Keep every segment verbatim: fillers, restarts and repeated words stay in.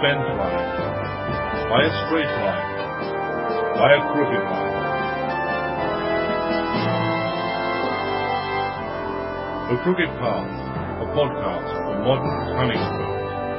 bent line, by a straight line, by a crooked line. The Crooked Path, a podcast for modern Hunningsville.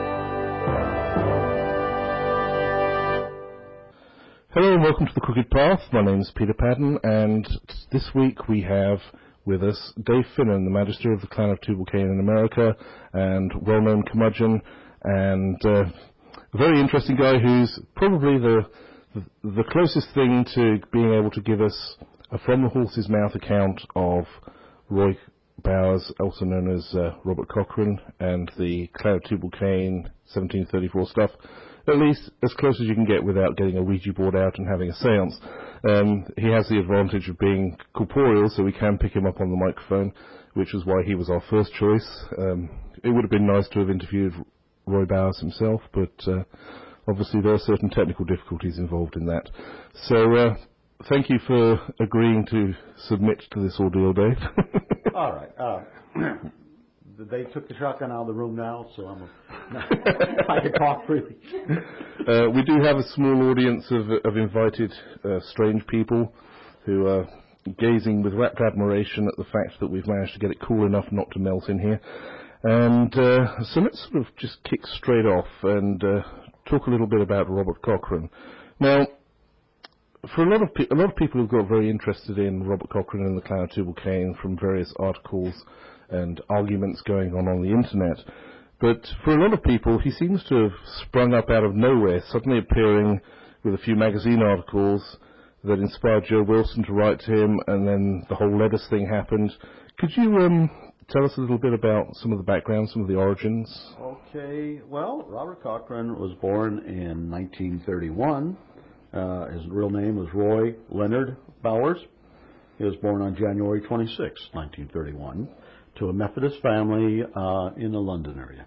Hello and welcome to The Crooked Path. My name is Peter Padden, and this week we have with us Dave Finnan, the Magister of the Clan of Tubal Cain in America, and well-known curmudgeon, and uh, a very interesting guy who's probably the, the the closest thing to being able to give us a from the horse's mouth account of Roy Bowers, also known as uh, Robert Cochrane, and the Clan of Tubal Cain seventeen thirty-four stuff. At least as close as you can get without getting a Ouija board out and having a seance. Um, he has the advantage of being corporeal, so we can pick him up on the microphone, which is why he was our first choice. Um, it would have been nice to have interviewed Roy Bowers himself, but uh, obviously there are certain technical difficulties involved in that. So uh, thank you for agreeing to submit to this ordeal, Dave. All right. Uh, They took the shotgun out of the room now, so I'm a, I can talk freely. Uh, we do have a small audience of, of invited uh, strange people who are gazing with rapt admiration at the fact that we've managed to get it cool enough not to melt in here. And uh, so let's sort of just kick straight off and uh, talk a little bit about Robert Cochrane. Now, for a lot of pe- a lot of people who've got very interested in Robert Cochrane and the Clan of Tubal Cain from various articles and arguments going on on the internet. But for a lot of people, he seems to have sprung up out of nowhere, suddenly appearing with a few magazine articles that inspired Joe Wilson to write to him, and then the whole Letters thing happened. Could you um, tell us a little bit about some of the background, some of the origins? Okay. Well, Robert Cochrane was born in nineteen thirty-one. Uh, his real name was Roy Leonard Bowers. He was born on January twenty-sixth, nineteen thirty-one. To a Methodist family uh, in the London area.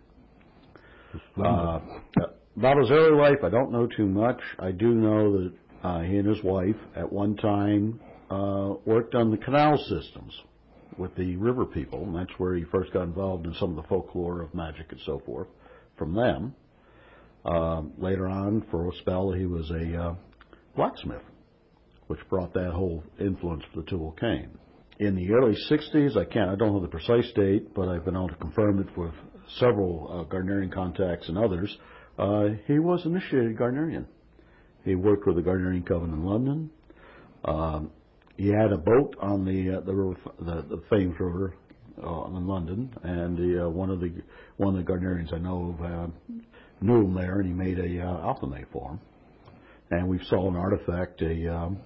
Uh, about his early life, I don't know too much. I do know that uh, he and his wife, at one time, uh, worked on the canal systems with the river people, and that's where he first got involved in some of the folklore of magic and so forth from them. Uh, later on, for a spell, he was a uh, blacksmith, which brought that whole influence for the Tubal Cain. In the early sixties, I can't, I don't know the precise date, but I've been able to confirm it with several uh, Gardnerian contacts and others. Uh, he was initiated Gardnerian. He worked with the Gardnerian Coven in London. Um, he had a boat on the uh, the, river, the the Thames River uh, in London, and the, uh, one of the one of the Gardnerians I know of uh, knew him there, and he made a uh, alchemy for him. And we saw an artifact, a um,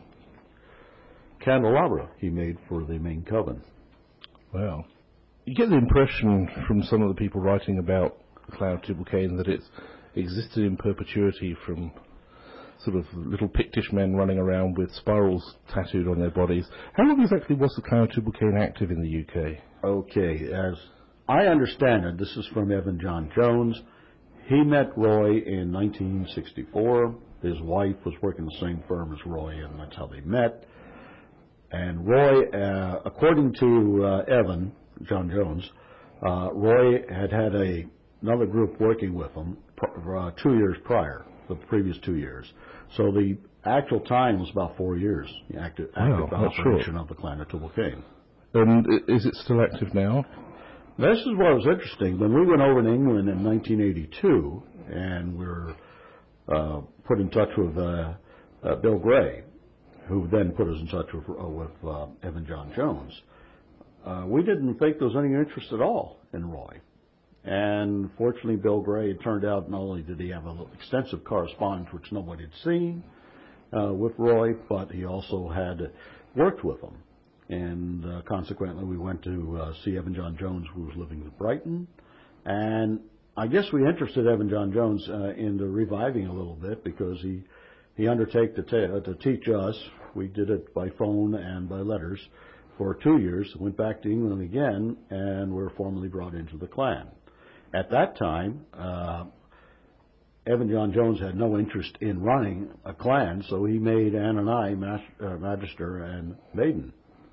candelabra he made for the main coven. Wow. You get the impression from some of the people writing about the Clan of Tubal Cain that it's existed in perpetuity from sort of little Pictish men running around with spirals tattooed on their bodies. How long exactly was the Clan of Tubal Cain active in the U K? Okay, as I understand it, this is from Evan John Jones. He met Roy in nineteen sixty-four. His wife was working the same firm as Roy, and that's how they met. And Roy, uh, according to uh, Evan, John Jones, uh, Roy had had a, another group working with him pr- uh, two years prior, the previous two years. So the actual time was about four years, the active, active Wow, operation short. of the Clan of Tubal Cain. And is it still active now? This is what was interesting. When we went over to England in nineteen eighty-two, and we were uh, put in touch with uh, uh, Bill Gray, who then put us in touch with, uh, with uh, Evan John Jones, uh, we didn't think there was any interest at all in Roy. And fortunately, Bill Gray, it turned out not only did he have an extensive correspondence, which nobody had seen, uh, with Roy, but he also had worked with him. And uh, consequently, we went to uh, see Evan John Jones, who was living in Brighton. And I guess we interested Evan John Jones uh, into reviving a little bit, because he He undertook to, t- to teach us. We did it by phone and by letters for two years. Went back to England again, and were formally brought into the clan. At that time, uh, Evan John Jones had no interest in running a clan, so he made Ann and I mas- uh, Magister and Maiden.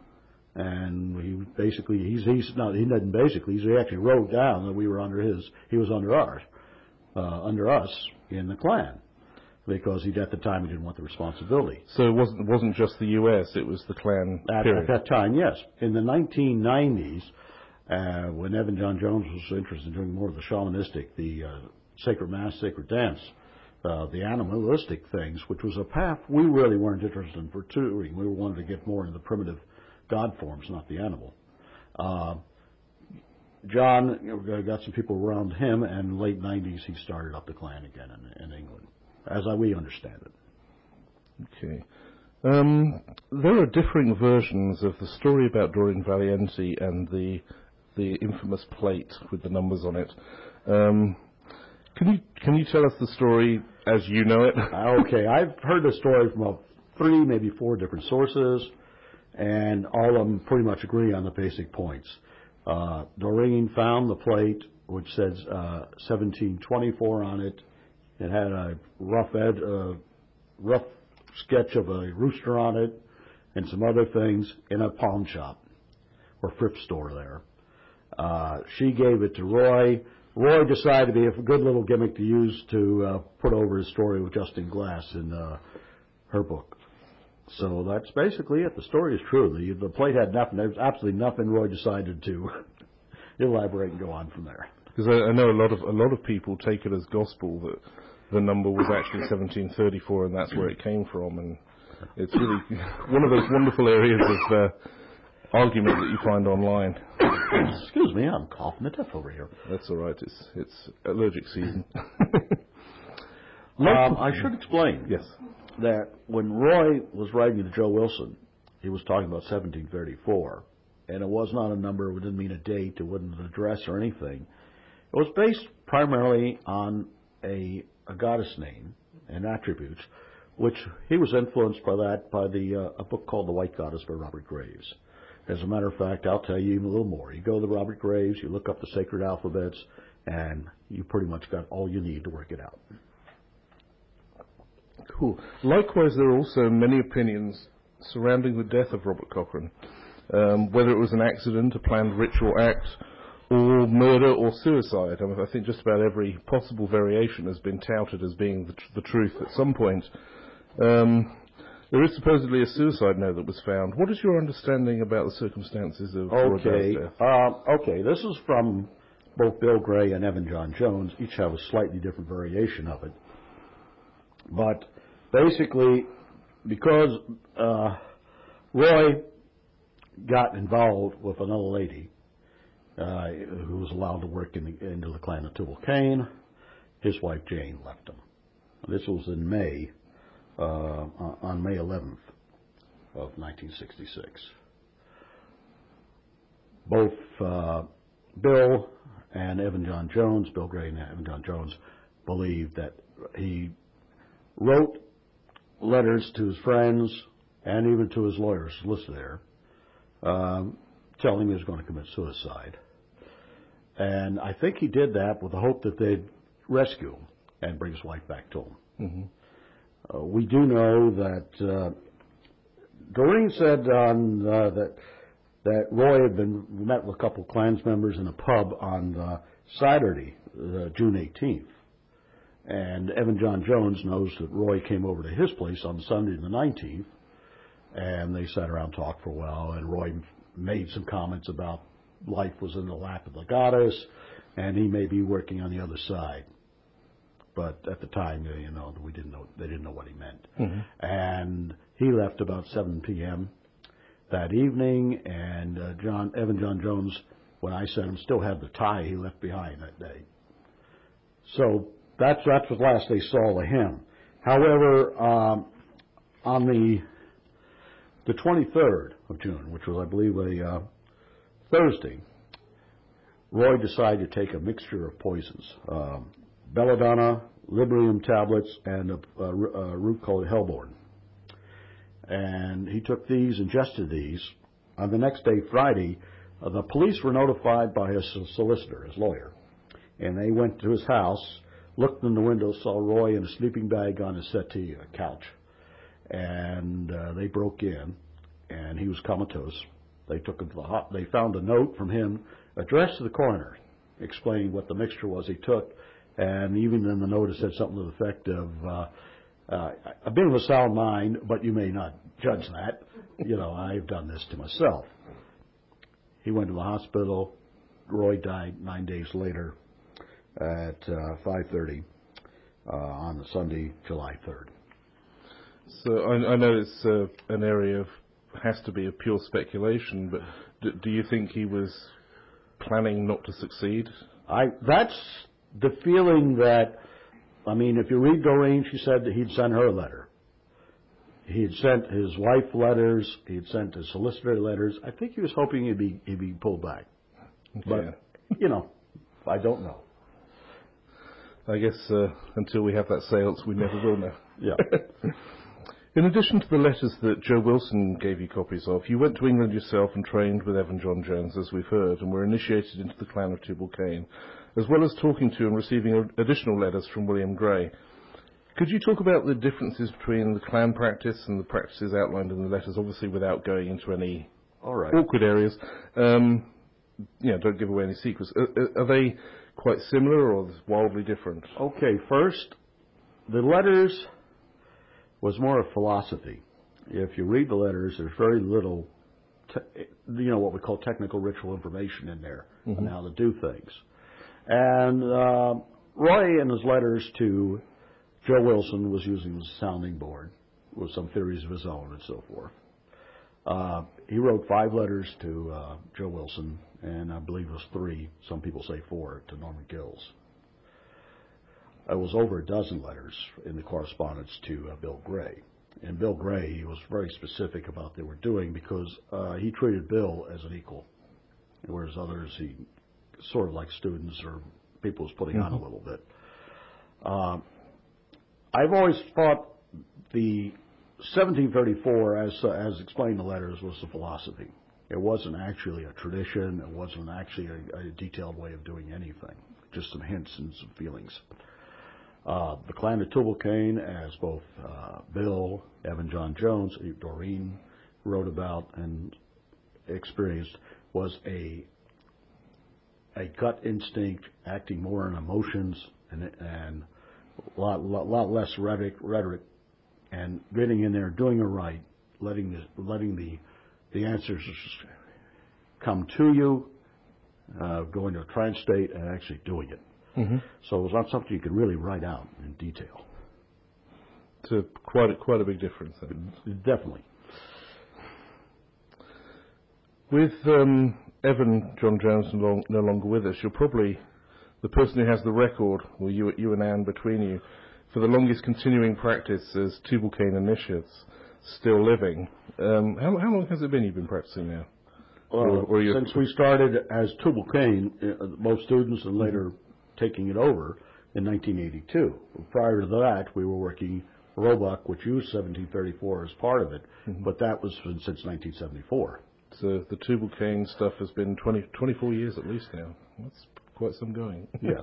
And he basically, he's, he's not, he didn't basically, he actually wrote down that we were under his, he was under ours, uh, under us, in the Klan because he, at the time, he didn't want the responsibility. So it wasn't, it wasn't just the U S, it was the Klan At, period. at that time, yes. In the nineteen nineties, uh, when Evan John Jones was interested in doing more of the shamanistic, the uh, sacred mass, sacred dance, uh, the animalistic things, which was a path we really weren't interested in pursuing. We wanted to get more into the primitive God forms, not the animal. Uh, John you know, got some people around him, and in the late nineties he started up the Klan again in, in England, as I, we understand it. Okay. Um, there are differing versions of the story about Doreen Valiente and the the infamous plate with the numbers on it. Um, can you can you tell us the story as you know it? Okay, I've heard the story from about three, maybe four different sources, and all of them pretty much agree on the basic points. Uh, Doreen found the plate, which says uh, seventeen twenty-four on it. It had a rough ed, uh, rough sketch of a rooster on it, and some other things in a pawn shop or thrift store there. Uh, she gave it to Roy. Roy decided to be a good little gimmick to use to uh, put over his story with Justin Glass in uh, her book. So that's basically it. The story is true. The, the plate had nothing. There was absolutely nothing. Roy decided to elaborate and go on from there. Because I, I know a lot of a lot of people take it as gospel that the number was actually seventeen thirty-four, and that's where it came from. And it's really one of those wonderful areas of uh, argument that you find online. Excuse me, I'm coughing to death over here. That's all right. It's it's allergic season. um, I should explain. Yes. That when Roy was writing to Joe Wilson, he was talking about seventeen thirty-four, and it was not a number, it didn't mean a date, it wasn't an address or anything. It was based primarily on a, a goddess name and attributes, which he was influenced by that by the uh, a book called The White Goddess by Robert Graves. As a matter of fact, I'll tell you even a little more. You go to Robert Graves, you look up the sacred alphabets, and you pretty much got all you need to work it out. Cool. Likewise, there are also many opinions surrounding the death of Robert Cochrane, um, whether it was an accident, a planned ritual act, or murder or suicide. I mean, I think just about every possible variation has been touted as being the, tr- the truth at some point. Um, there is supposedly a suicide note that was found. What is your understanding about the circumstances of Roy Okay. Bell's death? Uh, okay, this is from both Bill Gray and Evan John Jones. Each have a slightly different variation of it. But basically, because uh, Roy got involved with another lady uh, who was allowed to work in the, into the Clan of Tubal Cain, his wife Jane left him. This was in May, uh, on May eleventh of nineteen sixty-six. Both uh, Bill and Evan John Jones, Bill Gray and Evan John Jones, believed that he wrote letters to his friends and even to his lawyers listed there, um, telling him he was going to commit suicide. And I think he did that with the hope that they'd rescue him and bring his wife back to him. Mm-hmm. Uh, we do know that uh, Doreen said on uh, that that Roy had been met with a couple of Klans members in a pub on uh, Saturday, uh, June eighteenth. And Evan John Jones knows that Roy came over to his place on Sunday the nineteenth, and they sat around and talked for a while, and Roy made some comments about life was in the lap of the goddess, and he may be working on the other side. But at the time, you know, we didn't know, they didn't know what he meant. Mm-hmm. And he left about seven p.m. that evening, and uh, John Evan John Jones, when I sent him, still had the tie he left behind that day. So That's that's the last they saw of him. However, um, on the the twenty-third of June, which was, I believe, a uh, Thursday, Roy decided to take a mixture of poisons: um, belladonna, Librium tablets, and a, a, a root called hellebore. And he took these, ingested these. On the next day, Friday, uh, the police were notified by his solicitor, his lawyer, and they went to his house, looked in the window, saw Roy in a sleeping bag on his settee, a couch, and uh, they broke in, and he was comatose. They took him to the hot. They found a note from him addressed to the coroner, explaining what the mixture was he took, And even in the note, it said something to the effect of, uh, uh, I've been of a sound mind, but you may not judge that. You know, I've done this to myself. He went to the hospital. Roy died nine days later at uh, five thirty uh, on the Sunday, July third. So I, I know it's uh, an area of, has to be of pure speculation, but do, do you think he was planning not to succeed? I that's the feeling that, I mean, if you read Doreen, she said that he'd sent her a letter. He had sent his wife letters. He had sent his solicitor letters. I think he was hoping he'd be he'd be pulled back. Okay. But, you know, I don't know. I guess uh, until we have that seance, we never will know. Yeah. In addition to the letters that Joe Wilson gave you copies of, you went to England yourself and trained with Evan John Jones, as we've heard, and were initiated into the clan of Tubal-Cain, as well as talking to and receiving additional letters from William Gray. Could you talk about the differences between the clan practice and the practices outlined in the letters, obviously without going into any All right. awkward areas? Um, you know, don't give away any secrets. Are, are they quite similar or wildly different? Okay, first, the letters was more a philosophy. If you read the letters, there's very little, te- you know, what we call technical ritual information in there mm-hmm. on how to do things. And uh, Roy, in his letters to Joe Wilson, was using the sounding board with some theories of his own and so forth. Uh, he wrote five letters to uh, Joe Wilson, and I believe it was three, some people say four, to Norman Gills. It was over a dozen letters in the correspondence to uh, Bill Gray. And Bill Gray, he was very specific about what they were doing because uh, he treated Bill as an equal, whereas others he sort of like students or people was putting mm-hmm. on a little bit. Uh, I've always thought the seventeen thirty-four, as uh, as explained in the letters, was a philosophy. It wasn't actually a tradition. It wasn't actually a, a detailed way of doing anything. Just some hints and some feelings. Uh, the clan of Tubal-Cain, as both uh, Bill, Evan John Jones, Doreen wrote about and experienced, was a a gut instinct, acting more on emotions and and a lot, lot, lot less rhetoric, rhetoric, and getting in there, doing it right, letting the letting the the answers come to you, uh, going to a trance state, and actually doing it. Mm-hmm. So it was not something you could really write out in detail. It's a, quite a, quite a big difference. Then. Definitely. With um, Evan John Jones no, long, no longer with us, you're probably the person who has the record, or you, you and Anne between you, for the longest continuing practice as Tubal-Cain initiates, still living. Um, how, how long has it been you've been practicing now? Well, or, or since we started as Tubal-Cain, uh, most students, and later taking it over in nineteen eighty-two. Prior to that, we were working Roebuck, which used seventeen thirty-four as part of it, mm-hmm. but that was since nineteen seventy-four. So the Tubal-Cain stuff has been twenty, twenty-four years at least now. That's quite some going. Yes.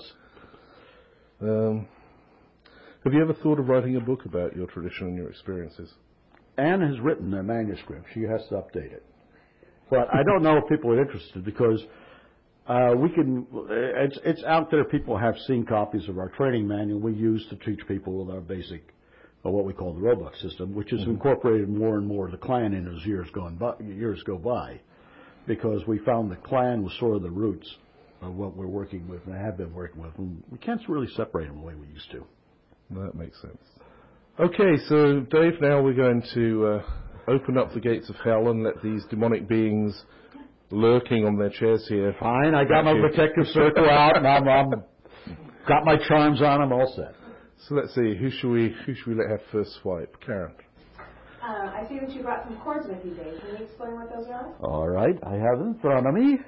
um, have you ever thought of writing a book about your tradition and your experiences? Anne has written a manuscript. She has to update it. But I don't know if people are interested because uh, we can, it's, it's out there. People have seen copies of our training manual we use to teach people with our basic, uh, what we call the Roebuck system, which is mm-hmm. incorporated more and more the clan in as years, gone by, years go by, because we found the clan was sort of the roots of what we're working with and have been working with. And we can't really separate them the way we used to. That makes sense. Okay, so Dave, now we're going to uh, open up the gates of hell and let these demonic beings lurking on their chairs here. Fine, I got my protective circle out, and I'm, I'm got my charms on. I'm all set. So let's see, who should we who should we let have first swipe? Karen. Uh, I see that you brought some cords with you, Dave. Can you explain what those are? All right, I have in front of me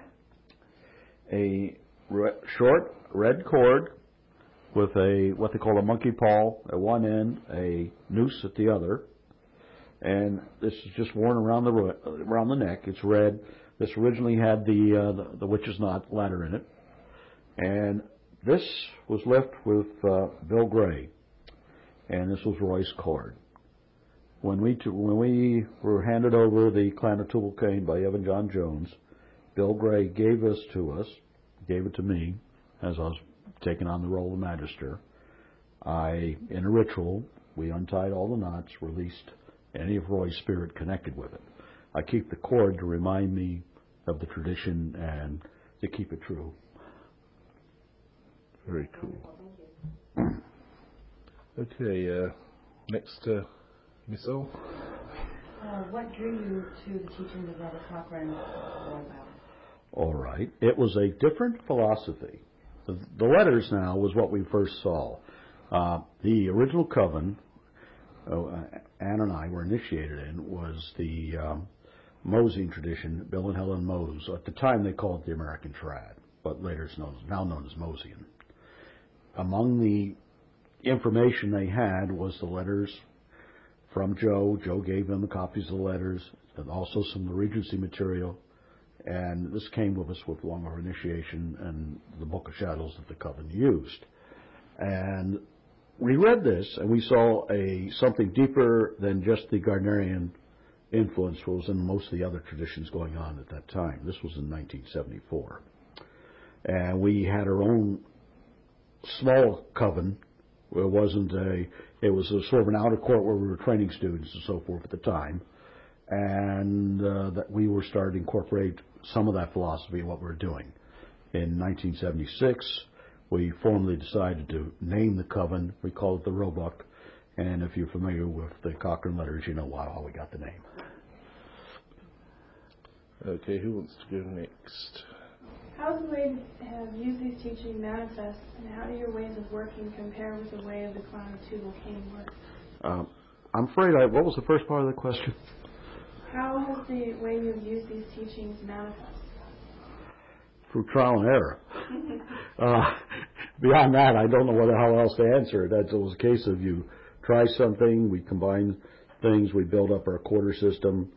a re- short red cord with a what they call a monkey paw at one end, a noose at the other, and this is just worn around the around the neck. It's red. This originally had the uh, the, the witch's knot ladder in it, and this was left with uh, Bill Gray, and this was Roy's cord. When we t- when we were handed over the clan of Tubal-Cain by Evan John Jones, Bill Gray gave this to us, gave it to me, as I was taken on the role of magister, I, in a ritual, we untied all the knots, released any of Roy's spirit connected with it. I keep the cord to remind me of the tradition and to keep it true. Very cool. Okay, uh, next, uh, Miss O. Uh, what drew you to the teachings of Robert Cochrane? All right. It was a different philosophy. The, the letters now was what we first saw. Uh, the original coven, uh, Anne and I were initiated in, was the um, Mosing tradition, Bill and Helen Mose. At the time they called it the American Trad, but later it's known, now known as Mosean. Among the information they had was the letters from Joe. Joe gave them the copies of the letters, and also some of the Regency material. And this came with us with longer initiation and the Book of Shadows that the coven used. And we read this, and we saw a something deeper than just the Gardnerian influence was in most of the other traditions going on at that time. This was in nineteen seventy-four. And we had our own small coven. It wasn't a, it was a sort of an outer court where we were training students and so forth at the time. And uh, that we were starting to incorporate some of that philosophy in what we were doing. In nineteen seventy-six, we formally decided to name the coven. We called it the Roebuck. And if you're familiar with the Cochrane letters, you know how we got the name. Okay, who wants to go next? How does the way have used these teachings manifest, and how do your ways of working compare with the way of the clan of Tubal Cain works? Um, I'm afraid I, what was the first part of the question? How has the way you have used these teachings manifest? Through trial and error. uh, beyond that, I don't know what, how else to answer it. That was a case of you try something, we combine things, we build up our quarter system,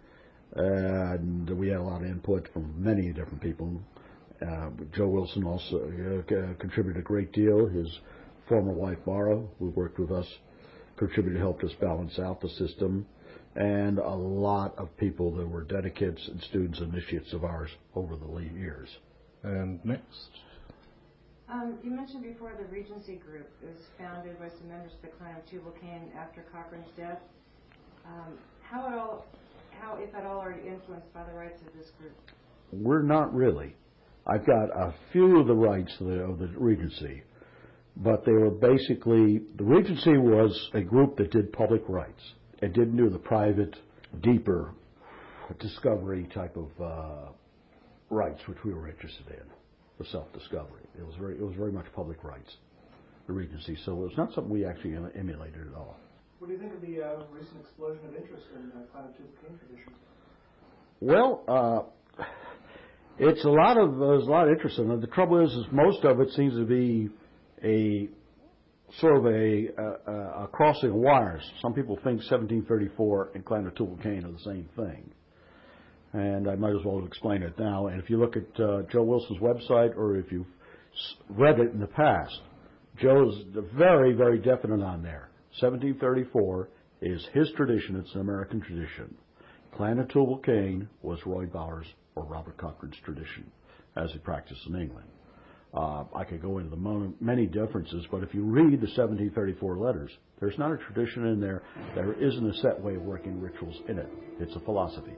and we had a lot of input from many different people. Uh, Joe Wilson also uh, contributed a great deal. His former wife, Mara, who worked with us, contributed, helped us balance out the system, and a lot of people that were dedicates and students, initiates of ours over the years. And next. Um, you mentioned before the Regency group is founded by some members of the clan of Tubal Cain after Cochrane's death. Um, how at all, how if at all, are you influenced by the rites of this group? We're not really. I've got a few of the rites of the, of the Regency, but they were basically, the Regency was a group that did public rites. It didn't do the private, deeper discovery type of uh, rites, which we were interested in, the self-discovery. It was very, it was very much public rites, the Regency. So it was not something we actually emulated at all. What do you think of the uh, recent explosion of interest in the clan of Tubal Cain tradition? Well, uh, it's a lot of there's a lot of interest in it. The trouble is, is most of it seems to be a sort of a, a, a crossing of wires. Some people think seventeen thirty-four and clan of Tubal Cain are the same thing, and I might as well explain it now. And if you look at uh, Joe Wilson's website, or if you've read it in the past, Joe's very, very definite on there. seventeen thirty-four is his tradition. It's an American tradition. Clan of Tubal Cain was Roy Bowers or Robert Cochrane's tradition, as he practiced in England. Uh, I could go into the mo- many differences, but if you read the seventeen thirty-four letters, there's not a tradition in there. There isn't a set way of working rituals in it. It's a philosophy.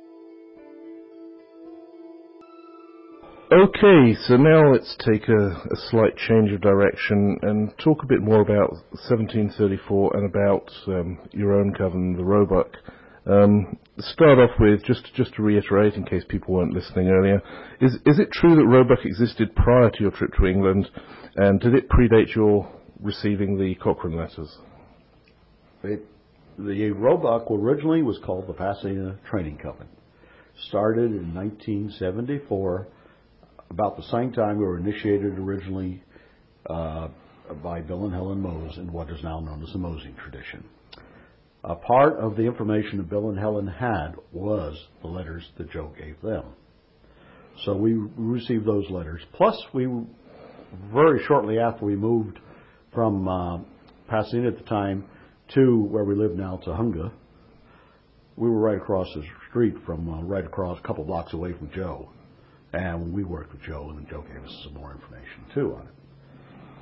Okay, so now let's take a, a slight change of direction and talk a bit more about seventeen thirty-four and about um, your own coven, the Roebuck. Um, start off with, just just to reiterate, in case people weren't listening earlier, is is it true that Roebuck existed prior to your trip to England, and did it predate your receiving the Cochrane letters? It, the Roebuck originally was called the Pasadena Training Coven. Started in nineteen seventy-four, about the same time we were initiated originally uh, by Bill and Helen Mose in what is now known as the Mosing tradition. A part of the information that Bill and Helen had was the letters that Joe gave them. So we received those letters. Plus, we very shortly after we moved from uh, Pasadena at the time to where we live now, Tujunga, we were right across the street from, uh, right across, a couple blocks away from Joe. And we worked with Joe, and Joe gave us some more information, too, on it.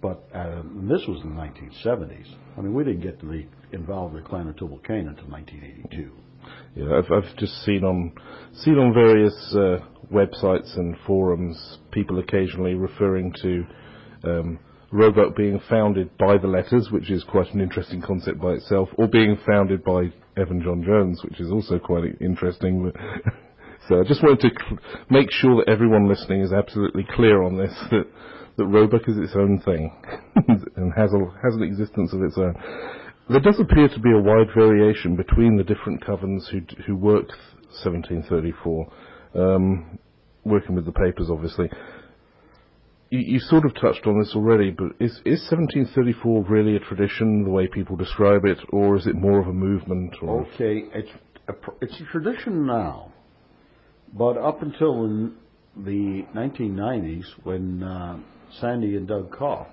but uh, this was in the nineteen seventies. I mean, we didn't get to be involved in the Clan of Tubal Cain until nineteen eighty-two. Yeah, I've, I've just seen on seen on various uh, websites and forums people occasionally referring to um, Roebuck being founded by the letters, which is quite an interesting concept by itself, or being founded by Evan John Jones, which is also quite interesting. But so I just wanted to cl- make sure that everyone listening is absolutely clear on this, that, that Roebuck is its own thing and has, a, has an existence of its own. There does appear to be a wide variation between the different covens who, who worked seventeen thirty-four, um, working with the papers, obviously. You, you sort of touched on this already, but is, is seventeen thirty-four really a tradition, the way people describe it, or is it more of a movement? Or okay, it's a, it's a tradition now, but up until in the nineteen nineties, when uh, Sandy and Doug Koff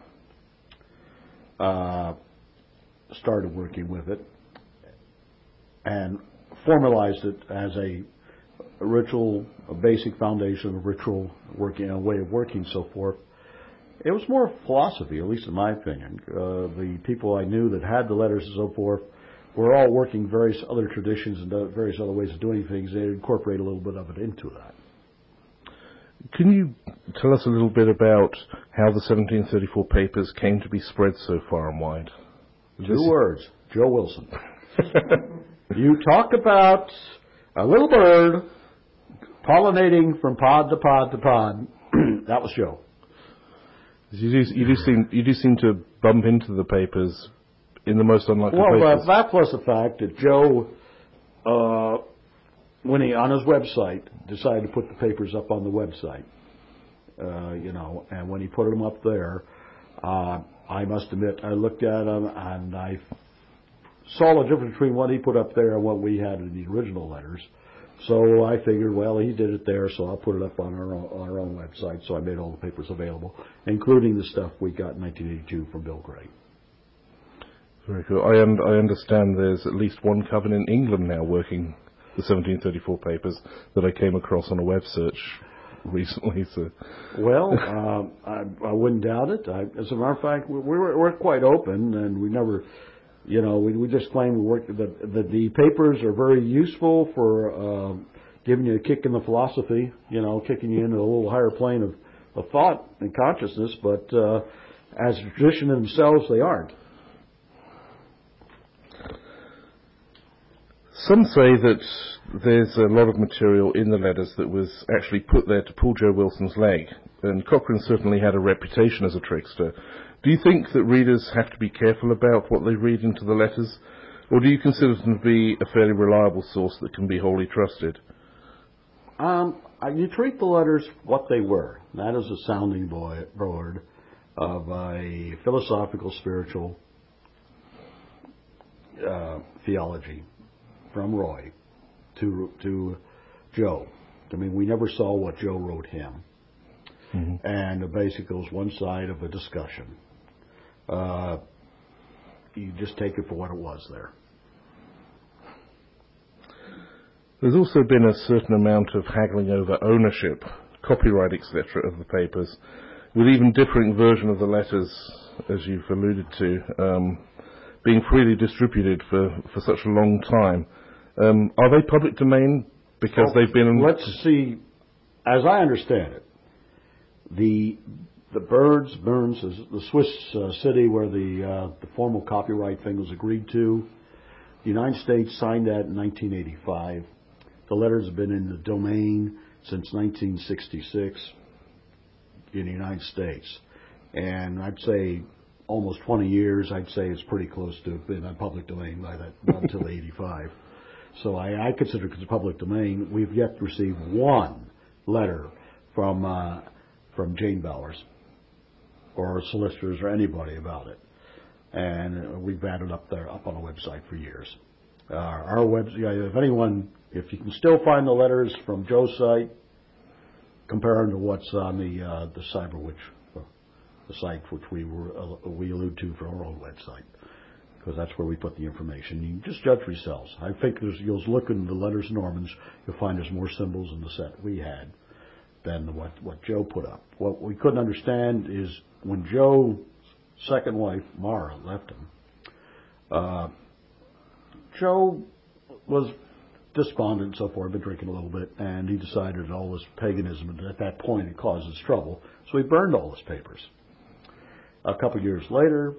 uh, started working with it and formalized it as a, a ritual, a basic foundation of ritual working, a way of working, so forth. It was more philosophy, at least in my opinion. Uh, the people I knew that had the letters and so forth were all working various other traditions and various other ways of doing things. They incorporate a little bit of it into that. Can you tell us a little bit about how the seventeen thirty-four papers came to be spread so far and wide? Two this words, Joe Wilson. You talk about a little bird pollinating from pod to pod to pod. That was Joe. You do, you do seem you do seem to bump into the papers in the most unlikely well, places. Well, that plus the fact that Joe, uh, when he on his website decided to put the papers up on the website, uh, you know, and when he put them up there, uh, I must admit I looked at them and I saw the difference between what he put up there and what we had in the original letters. So I figured, well, he did it there, so I'll put it up on our own, on our own website. So I made all the papers available, including the stuff we got in nineteen eighty-two from Bill Gray. Very cool. I, un- I understand there's at least one coven in England now working the seventeen thirty-four papers that I came across on a web search recently. So, well, um, I, I wouldn't doubt it. I, as a matter of fact, we, we're, we're quite open, and we never. You know, we, we just claim we work, that, that the papers are very useful for uh, giving you a kick in the philosophy, you know, kicking you into a little higher plane of, of thought and consciousness, but uh, as a tradition in themselves, they aren't. Some say that there's a lot of material in the letters that was actually put there to pull Joe Wilson's leg, and Cochrane certainly had a reputation as a trickster. Do you think that readers have to be careful about what they read into the letters, or do you consider them to be a fairly reliable source that can be wholly trusted? Um, you treat the letters what they were. That is a sounding board of a philosophical, spiritual uh, theology from Roy to to Joe. I mean, we never saw what Joe wrote him. Mm-hmm. And it basically was one side of a discussion. Uh, you just take it for what it was there. There's also been a certain amount of haggling over ownership, copyright, et cetera, of the papers, with even differing version of the letters, as you've alluded to, um, being freely distributed for, for such a long time. Um, are they public domain because well, they've been... Let's see, as I understand it, the the Birds, Burns, the Swiss uh, city where the uh, the formal copyright thing was agreed to, the United States signed that in nineteen eighty-five. The letters have been in the domain since nineteen sixty-six in the United States. And I'd say almost twenty years, I'd say it's pretty close to being a public domain by that, until eighty-five. So I, I consider it as a public domain. We've yet to receive one letter from uh, from Jane Bowers or solicitors or anybody about it. And we've had it up there, up on the website for years. Uh, our website, if anyone, if you can still find the letters from Joe's site, compare them to what's on the uh, the Cyberwitch, uh, the site which we were uh, we allude to for our own website, because that's where we put the information. You can just judge for yourselves. I think there's, you'll look in the letters Normans, you'll find there's more symbols in the set we had than what what Joe put up. What we couldn't understand is when Joe second wife, Mara, left him, uh, Joe was despondent and so forth, been drinking a little bit, and he decided that all this paganism at that point it causes trouble, so he burned all his papers. A couple of years later,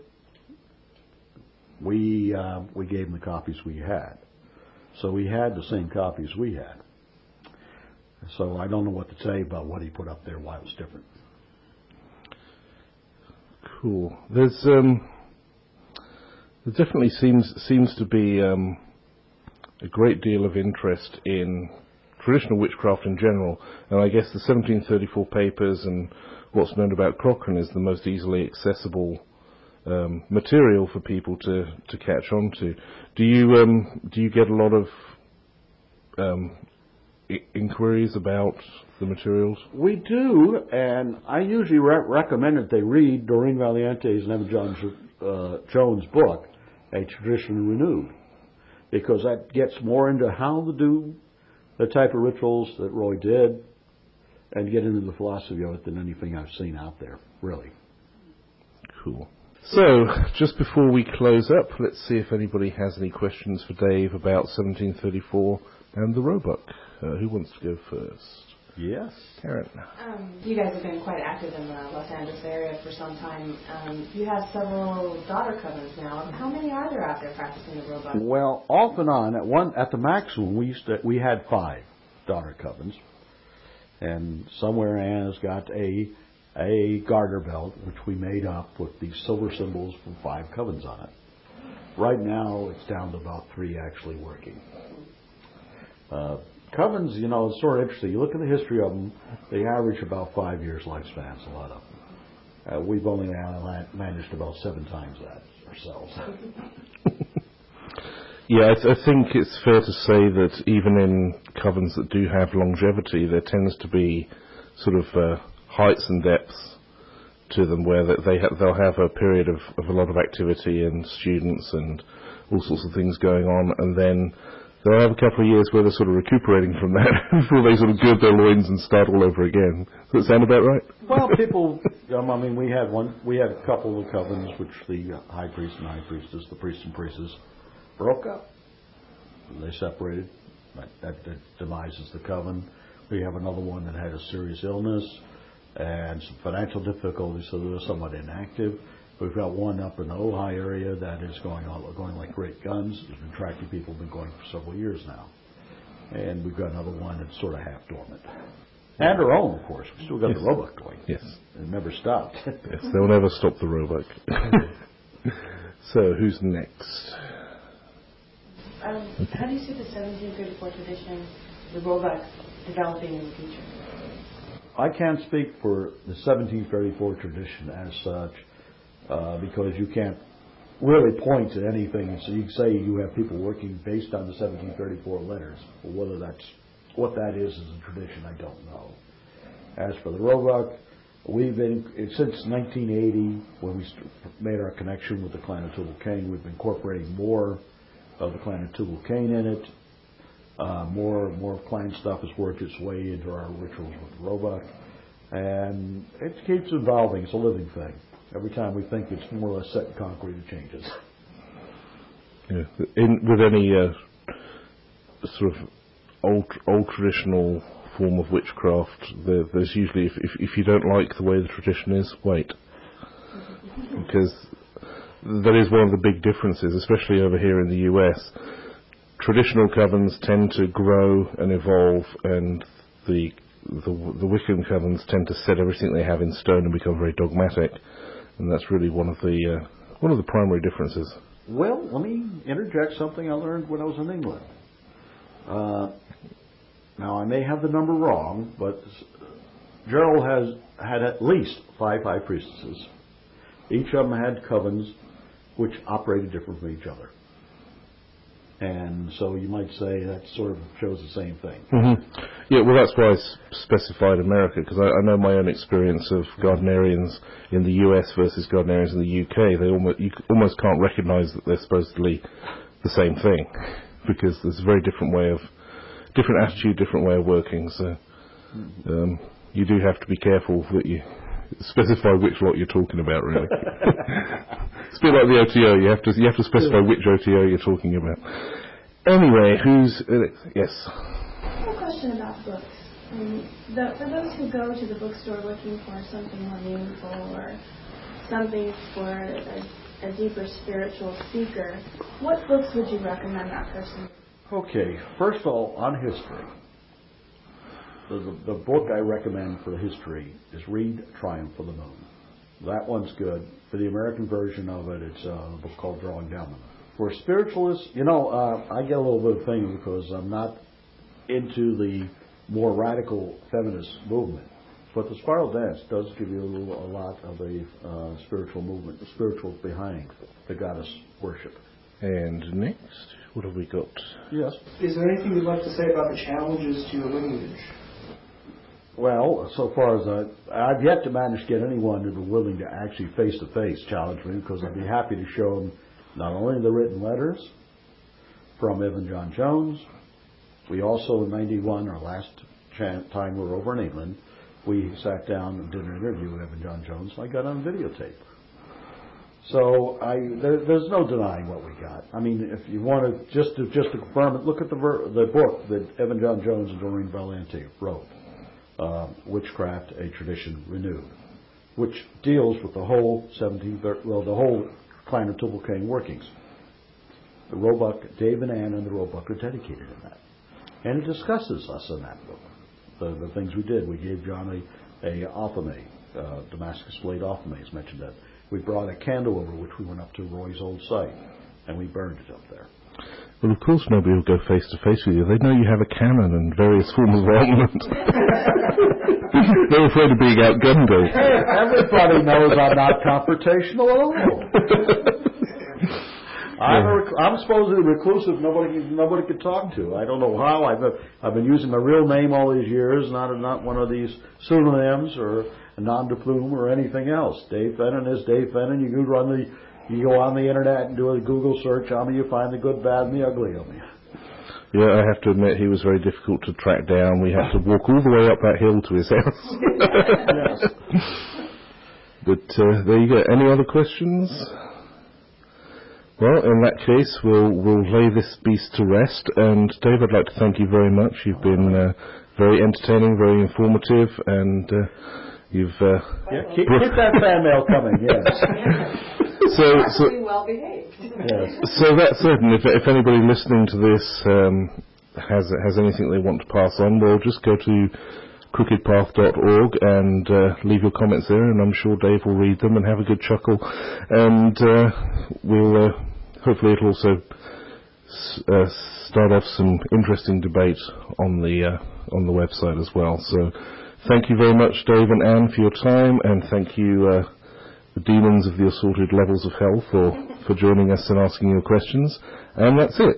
we uh, we gave him the copies we had. So he had the same copies we had. So I don't know what to say about what he put up there, why it was different. Cool. There's um, there definitely seems seems to be um, a great deal of interest in traditional witchcraft in general, and I guess the seventeen thirty-four papers and what's known about Cochrane is the most easily accessible um, material for people to, to catch on to. Do you um, do you get a lot of um, I- inquiries about the materials? We do, and I usually re- recommend that they read Doreen Valiente's and Evan Jones, uh, Jones' book, A Tradition Renewed, because that gets more into how to do the type of rituals that Roy did and get into the philosophy of it than anything I've seen out there, really. Cool. So, just before we close up, let's see if anybody has any questions for Dave about seventeen thirty-four and the Roebuck. Uh, who wants to go first? Yes. Karen. Um, you guys have been quite active in the Los Angeles area for some time. Um, you have several daughter covens now. How many are there out there practicing the Roebuck? Well, off and on, at one at the maximum, we used to, we had five daughter covens, and somewhere Anna's got a a garter belt which we made up with these silver symbols from five covens on it. Right now, it's down to about three actually working. Uh, Covens, you know, it's sort of interesting. You look at the history of them, they average about five years lifespans, a lot of them. Uh, we've only managed about seven times that ourselves. Yeah, I, th- I think it's fair to say that even in covens that do have longevity, there tends to be sort of uh, heights and depths to them where they ha- they'll have a period of, of a lot of activity and students and all sorts of things going on, and then they'll have a couple of years where they're sort of recuperating from that before they sort of gird their loins and start all over again. Does that sound about right? Well, people, um, I mean, we had one, we had a couple of covens which the high priest and high priestess, the priests and priestess, broke up. They separated. That, that, that demises the coven. We have another one that had a serious illness and some financial difficulties, so they're somewhat inactive. We've got one up in the Ojai area that is going on, going like great guns. It's been attracting people, been going for several years now. And we've got another one that's sort of half dormant. And our own, of course. We still got yes. the Roebuck going. Yes. It never stopped. Yes, they'll never stop the Roebuck. So, who's next? Um, how do you see the seventeen thirty-four tradition, the Roebuck, developing in the future? I can't speak for the seventeen thirty-four tradition as such. Uh, because you can't really point to anything. So you can say you have people working based on the seventeen thirty-four letters. But whether that's what that is as a tradition, I don't know. As for the Roebuck, we've been, since nineteen eighty, when we st- made our connection with the Clan of Tubal-Cain, we've been incorporating more of the Clan of Tubal-Cain in it. Uh, more, more clan stuff has worked its way into our rituals with the Roebuck. And it keeps evolving. It's a living thing. Every time we think it's more or less set in concrete, it changes. Yeah. In, with any uh, sort of old old traditional form of witchcraft, there, there's usually, if, if if you don't like the way the tradition is, wait. Because that is one of the big differences, especially over here in the U S. Traditional covens tend to grow and evolve, and the the, the Wiccan covens tend to set everything they have in stone and become very dogmatic. And that's really one of the uh, one of the primary differences. Well, let me interject something I learned when I was in England. Uh, now, I may have the number wrong, but Gerald has had at least five high priestesses. Each of them had covens which operated different from each other. And so you might say that sort of shows the same thing. Mm-hmm. Yeah, well, that's why I s- specified America, because I, I know my own experience of Gardnerians in the U S versus Gardnerians in the U K. They almost, you almost can't recognise that they're supposedly the same thing, because there's a very different way of, different attitude, different way of working. So um, you do have to be careful that you specify which lot you're talking about, really. It's a bit like the O T O. You have to you have to specify which O T O you're talking about. Anyway, who's uh, yes? I have a question about books. Um, the, for those who go to the bookstore looking for something more meaningful or something for a, a deeper spiritual seeker, what books would you recommend that person? Okay, first of all, on history, the, the, the book I recommend for history is read Triumph of the Moon. That one's good. For the American version of it, it's a book called Drawing Down the Moon. For spiritualists, you know, uh, I get a little bit of thing because I'm not into the more radical feminist movement. But the spiral dance does give you a, little, a lot of a uh, spiritual movement, the spiritual behind the goddess worship. And next, what have we got? Yes. Is there anything you'd like to say about the challenges to your lineage? Well, so far as I, I've yet to manage to get anyone to be willing to actually face-to-face challenge me, because I'd be happy to show them not only the written letters from Evan John Jones. We also, in ninety-one, our last time we were over in England, we sat down and did an interview with Evan John Jones. I got on videotape. So I, there, there's no denying what we got. I mean, if you want to just to just to confirm it, look at the ver, the book that Evan John Jones and Doreen Valente wrote, uh, "Witchcraft: A Tradition Renewed," which deals with the whole seventeenth, well, the whole Clan of Tubal Cain workings. The Roebuck, Dave and Ann and the Roebuck are dedicated in that, and it discusses us in that book. The, the things we did. We gave John a, a Othame, uh, Damascus blade Othame is mentioned that. We brought a candle over, which we went up to Roy's old site, and we burned it up there. Well, of course nobody will go face to face with you. They know you have a cannon and various forms of armament. They're afraid of being outgunned. Everybody knows I'm not confrontational at all. I'm, a rec- I'm supposedly reclusive. Nobody, nobody could talk to. I don't know how. I've, I've been using my real name all these years, not not one of these pseudonyms or a nom de plume or anything else. Dave Fennon is Dave Fennon. You can run the, you go on the internet and do a Google search on me. You find the good, bad, and the ugly of me. Yeah, I have to admit he was very difficult to track down. We had to walk all the way up that hill to his house. Yes. But uh, there you go. Any other questions? Well, in that case, we'll we'll lay this beast to rest. And Dave, I'd like to thank you very much. You've been uh, very entertaining, very informative, and uh, you've uh, yeah, keep, keep that fan mail coming. Yes. so so well behaved. Yes. So that's it. And if if anybody listening to this um, has has anything they want to pass on, well, just go to crooked path dot org and uh, leave your comments there, and I'm sure Dave will read them and have a good chuckle, and uh, we'll. Uh, Hopefully it'll also uh, start off some interesting debate on the uh, on the website as well. So thank you very much, Dave and Anne, for your time, and thank you, uh, the demons of the assorted levels of hell, for, for joining us and asking your questions. And that's it.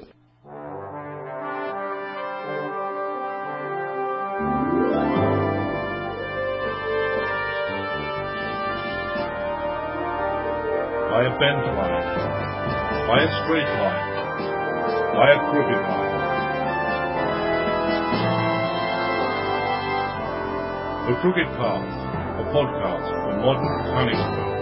By a bent line, by a straight line, by a crooked line. The Crooked Path, a podcast for modern Hunningsville.